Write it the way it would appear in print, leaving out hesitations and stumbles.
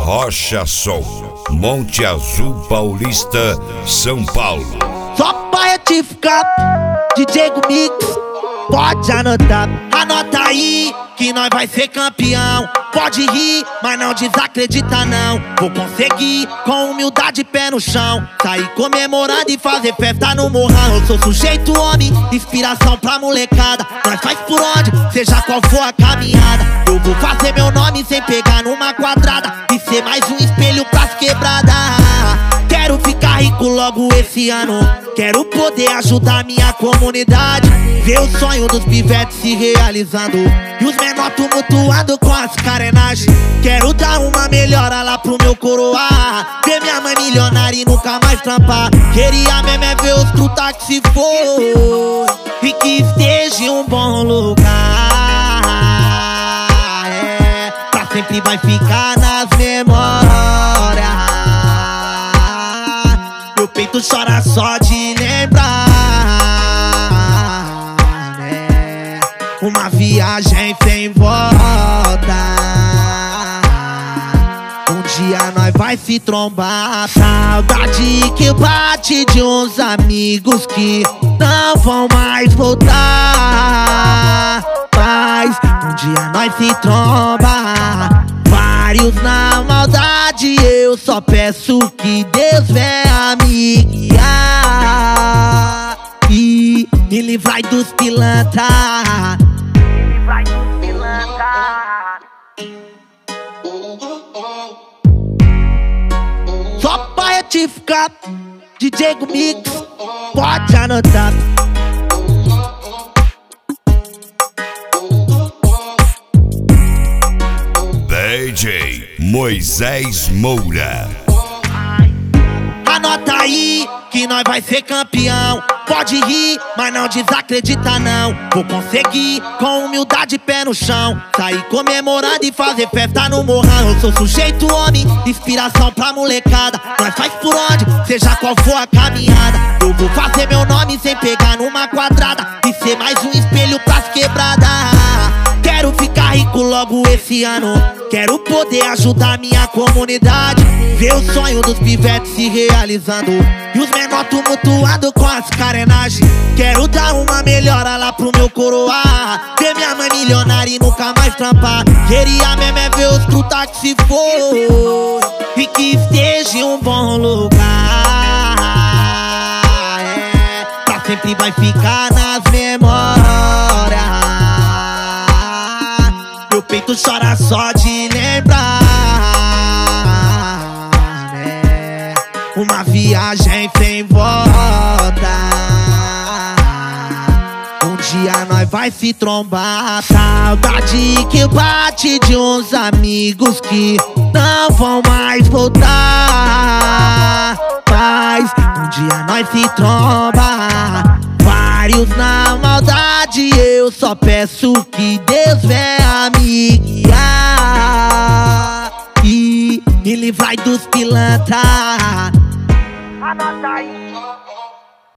Rocha Som, Monte Azul Paulista, São Paulo. Só pra retificar, DJ Mix, pode anotar. Anota aí que nós vai ser campeão. Pode rir, mas não desacredita não. Vou conseguir, com humildade, pé no chão, sair comemorando e fazer festa no morrão. Eu sou sujeito homem, inspiração pra molecada. Nós faz por onde, seja qual for a caminhada. Eu vou fazer meu nome sem pegar numa quadrada e ser mais um espelho pras quebradas. Quero ficar rico logo esse ano. Quero poder ajudar minha comunidade, ver o sonho dos pivetes se realizando e os menor tumultuando com as carenagens. Quero dar uma melhora lá pro meu coroar, ver minha mãe milionária e nunca mais trampar. Queria mesmo é ver os truta que se for e que esteja em um bom lugar. Pra sempre vai ficar nas memórias. Meu peito chora só de lembrar, né? Uma viagem sem volta. Um dia nós vai se trombar. Saudade que bate de uns amigos que não vão mais voltar. Mas um dia nós se tromba, vários na maldade. Eu só peço que Deus venha me guiar e me livrar dos pilantra. Só pra retificar, DJ Mix, pode anotar. DJ Moisés Moura. Anota aí que nós vai ser campeão. Pode rir, mas não desacredita não. Vou conseguir, com humildade, pé no chão, sair comemorando e fazer festa no morrão. Eu sou sujeito homem, inspiração pra molecada. Nós faz por onde, seja qual for a caminhada. Eu vou fazer meu nome sem pegar numa quadrada e ser mais um espelho pras quebradas. Quero ficar rico logo esse ano. Quero poder ajudar minha comunidade, ver o sonho dos pivetes se realizando e os menor tumultuando com as carenagens. Quero dar uma melhora lá pro meu coroar, ver minha mãe milionária e nunca mais trampar. Queria mesmo é ver os truta que se for e que esteja em um bom lugar. Pra sempre vai ficar nas memórias. Meu peito chora só de lembrar, né? Uma viagem sem volta. Um dia nós vai se trombar. Saudade que bate de uns amigos que não vão mais voltar. Mas um dia nós se tromba, vários na maldade. Eu só peço que Deus venha me guiar e me livrar dos pilantra. Anota aí.